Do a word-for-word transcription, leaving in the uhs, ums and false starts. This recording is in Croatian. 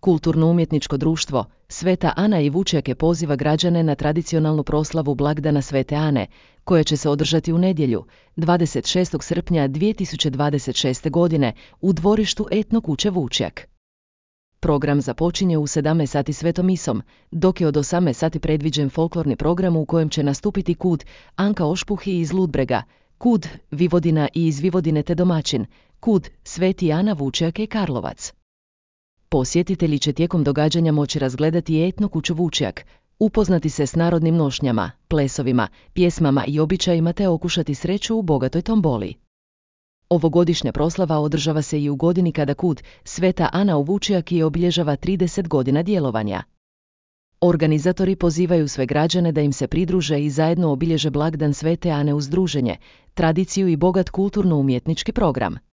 Kulturno-umjetničko društvo Sveta Ana i Vučjake poziva građane na tradicionalnu proslavu blagdana Svete Ane, koja će se održati u nedjelju, dvadeset šestog srpnja dvije tisuće dvadeset šeste. godine u dvorištu Etno kuće Vučjak. Program započinje u sedamnaest sati svetom misom, dok je od osamnaest sati predviđen folklorni program u kojem će nastupiti kud Anka Ošpuhi iz Ludbrega, kud Vivodina i iz Vivodine te domaćin, kud Sveti Ana Vučjak i Karlovac. Posjetitelji će tijekom događanja moći razgledati Etno kuću Vučjak, upoznati se s narodnim nošnjama, plesovima, pjesmama i običajima te okušati sreću u bogatoj tomboli. Ovogodišnja proslava održava se i u godini kada kud Sveta Ana u Vučjaki obilježava trideset godina djelovanja. Organizatori pozivaju sve građane da im se pridruže i zajedno obilježe blagdan Svete Ane uz druženje, tradiciju i bogat kulturno-umjetnički program.